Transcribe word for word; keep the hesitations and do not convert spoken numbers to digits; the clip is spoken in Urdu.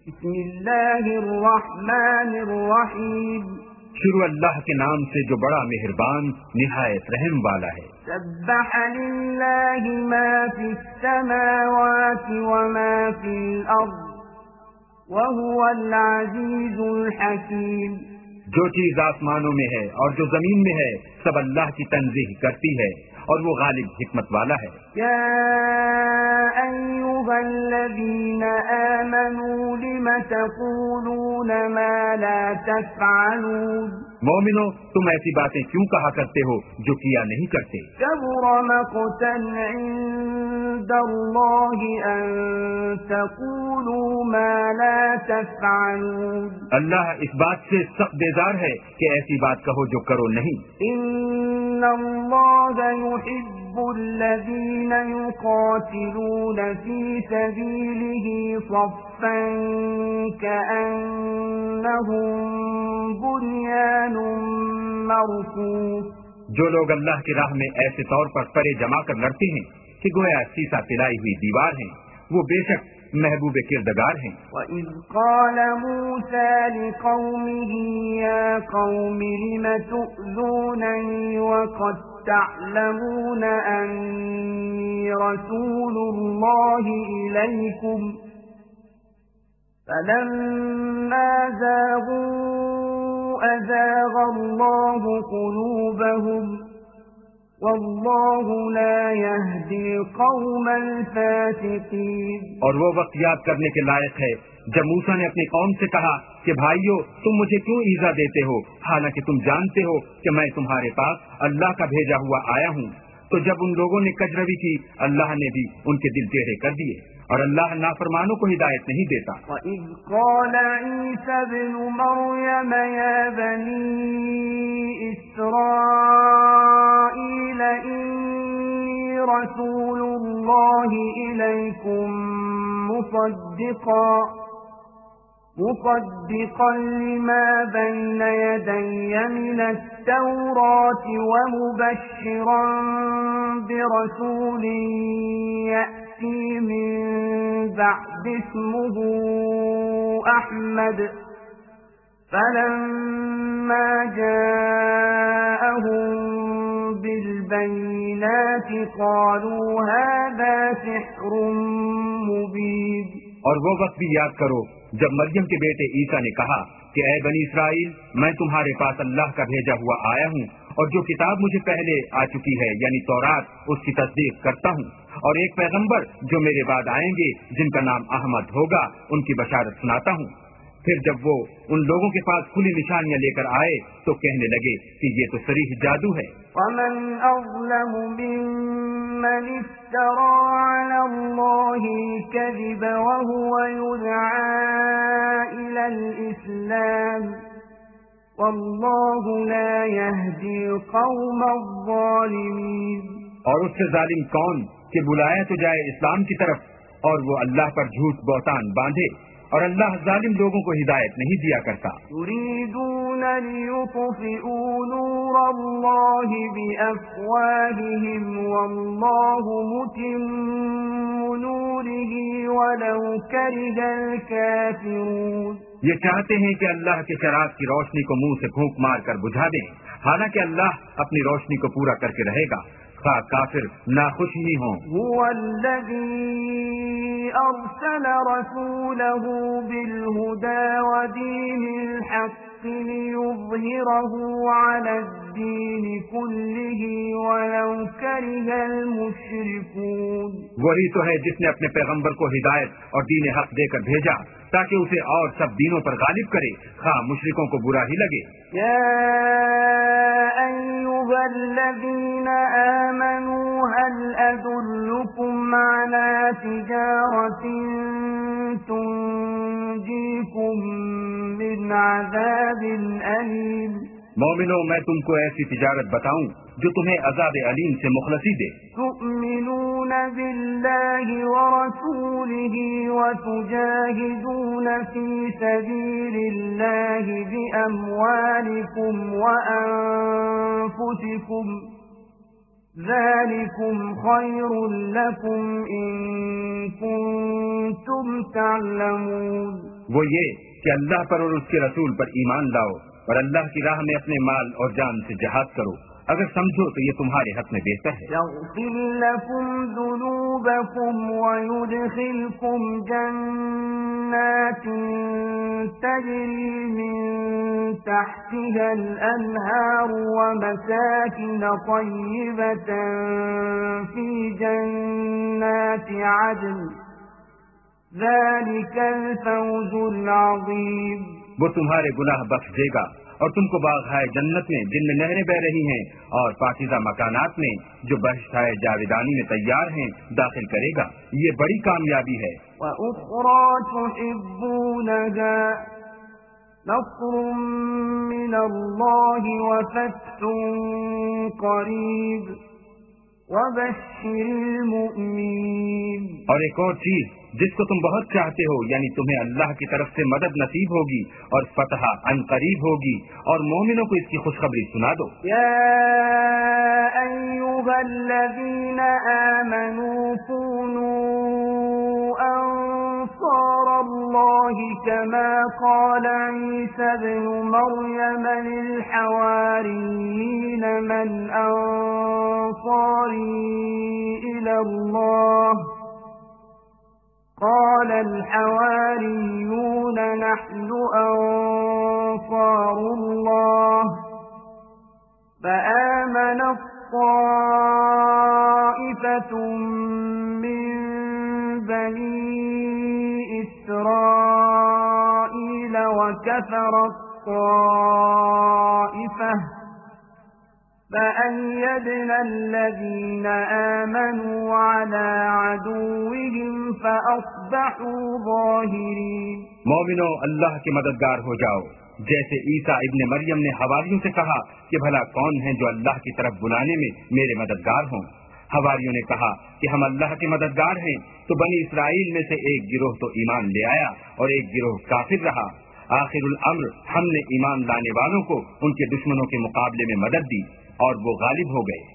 بسم اللہ الرحمن الرحیم شروع اللہ کے نام سے جو بڑا مہربان نہایت رحم والا ہے۔ سبح للہ ما فی السماوات وما فی الارض وهو العزیز الحکیم۔ جو چیز آسمانوں میں ہے اور جو زمین میں ہے سب اللہ کی تنزیہ کرتی ہے اور وہ غالب حکمت والا ہے۔ یا ایھا الذین آمنوا لم تقولون ما لا تفعلون۔ مومنو تم ایسی باتیں کیوں کہا کرتے ہو جو کیا نہیں کرتے؟ کبر مقتا عند اللہ ان تقولوا ما لا تفعلون۔ اللہ اس بات سے سخت بیزار ہے کہ ایسی بات کہو جو کرو نہیں۔ ان اللہ يحب الذین یقاتلون فی سبیلہ صفا کأنہم بنیان مرصوص۔ جو لوگ اللہ کی راہ میں ایسے طور پر پرے جما کر لڑتے ہیں کہ گویا سیسا پلائی ہوئی دیوار ہیں، وہ بے شک محبوب کردگار ہیں۔ وَإِذْ قَالَ مُوسَى لِقَوْمِهِ يَا قَوْمِ لِمَ تُؤْذُونَنِي وَقَدْ تَعْلَمُونَ أَنِّي رَسُولُ اللَّهِ إِلَيْكُمْ فَلَمَّا زَاغُوا أَزَاغَ اللَّهُ قُلُوبَهُمْ واللہ لا یہدی القوم الفاسقین۔ اور وہ وقت یاد کرنے کے لائق ہے جب موسیٰ نے اپنی قوم سے کہا کہ بھائیو تم مجھے کیوں ایذا دیتے ہو حالانکہ تم جانتے ہو کہ میں تمہارے پاس اللہ کا بھیجا ہوا آیا ہوں۔ تو جب ان لوگوں نے کجروی کی اللہ نے بھی ان کے دل ٹیڑھے کر دیے اور اللہ نافرمانوں کو ہدایت نہیں دیتا۔ وَإِذْ قَالَ عِيسَى ابْنُ مَرْيَمَ يَا بَنِي إِسْرَائِيلَ إِنِّي رَسُولُ اللَّهِ إِلَيْكُمْ مُصَدِّقًا مصدقا لما بين يدي من التوراة ومبشرا برسول يأتي من بعد اسمه أحمد فلما جاءهم بالبينات قالوا هذا سحر مبين۔ اور وہ وقت بھی یاد کرو جب مریم کے بیٹے عیسیٰ نے کہا کہ اے بنی اسرائیل میں تمہارے پاس اللہ کا بھیجا ہوا آیا ہوں اور جو کتاب مجھے پہلے آ چکی ہے یعنی تورات اس کی تصدیق کرتا ہوں اور ایک پیغمبر جو میرے بعد آئیں گے جن کا نام احمد ہوگا ان کی بشارت سناتا ہوں۔ پھر جب وہ ان لوگوں کے پاس کھلی نشانیاں لے کر آئے تو کہنے لگے کہ یہ تو صریح جادو ہے۔ وَمَنْ أَظْلَمُ مِمَّنِ افْتَرَى عَلَى اللَّهِ الْكَذِبَ وَهُوَ يُدْعَى إِلَى الْإِسْلَامِ وَاللَّهُ لَا يَهْدِي الْقَوْمَ الظَّالِمِينَ۔ اور اس سے ظالم کون کہ بلایا تو جائے اسلام کی طرف اور وہ اللہ پر جھوٹ بہتان باندھے، اور اللہ ظالم لوگوں کو ہدایت نہیں دیا کرتا۔ یریدون لیطفئوا نور اللہ بافواہہم واللہ متم نورہ ولو کرہ الکافرون۔ یہ چاہتے ہیں کہ اللہ کے چراغ کی روشنی کو منہ سے پھونک مار کر بجھا دیں، حالانکہ اللہ اپنی روشنی کو پورا کر کے رہے گا خواہ کافر ناخوش ہی ہوں۔ هو الذی ارسل رسولہ بالہدى ودین الحق لیظہرہ علی الدین کلہ ولو کرہ المشرکون۔ وہی تو ہے جس نے اپنے پیغمبر کو ہدایت اور دین حق دے کر بھیجا تاکہ اسے اور سب دینوں پر غالب کرے خواہ مشرکوں کو برا ہی لگے۔ یا ایھا الذین آمنوا هل ادلکم علی تجارۃ تنجیکم من عذاب علیم۔ مومنو میں تم کو ایسی تجارت بتاؤں جو تمہیں عذاب علیم سے مخلصی دے۔ تؤمنون باللہ ورسولہ وتجاہدون فی سبیل اللہ باموالکم وانفسکم ذلكم خير لكم إن كنتم تعلمون. وہ یہ کہ اللہ پر اور اس کے رسول پر ایمان لاؤ اور اللہ کی راہ میں اپنے مال اور جان سے جہاد کرو، اگر سمجھو تو یہ تمہارے حق میں بہتر ہے. يغفر لكم ذنوبكم ويدخلكم جنات تجري من تحتها الأنهار ومساكن طيبة في جنات عدن ذلك الفوز العظيم. وہ تمہارے گناہ بخش دے گا اور تم کو باغ جنت میں جن میں نہریں بہ رہی ہیں اور پاکیزہ مکانات میں جو بہشت جاویدانی میں تیار ہیں داخل کرے گا. یہ بڑی کامیابی ہے. وَأُخْرَى تُحِبُّونَهَا نَصْرٌ مِّنَ اللَّهِ وَفَتْحٌ قَرِيبٌ وَبَشِّرِ الْمُؤْمِنِينَ. اور ایک اور چیز جس کو تم بہت چاہتے ہو، یعنی تمہیں اللہ کی طرف سے مدد نصیب ہوگی اور فتح ان قریب ہوگی، اور مومنوں کو اس کی خوشخبری سنا دو. یا ایھا الذین آمنوا كونوا انصار اللہ كما قال عیسی ابن مریم للحواریین من انصاری الی اللہ قال الحواريون نحن أنصار الله فآمنت طائفة من بني إسرائيل وكفرت طائفة فأيدنا الذين آمنوا على عدوهم فأصبحوا ظاهرين. مومنو اللہ کے مددگار ہو جاؤ، جیسے عیسیٰ ابن مریم نے حواریوں سے کہا کہ بھلا کون ہیں جو اللہ کی طرف بلانے میں میرے مددگار ہوں. حواریوں نے کہا کہ ہم اللہ کے مددگار ہیں، تو بنی اسرائیل میں سے ایک گروہ تو ایمان لے آیا اور ایک گروہ کافر رہا. آخر الامر ہم نے ایمان لانے والوں کو ان کے دشمنوں کے مقابلے میں مدد دی اور وہ غالب ہو گئے.